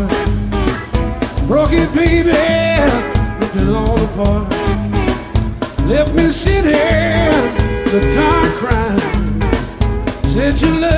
Broke it, baby, ripped it all apart. Left me sitting in the dark crying. Said you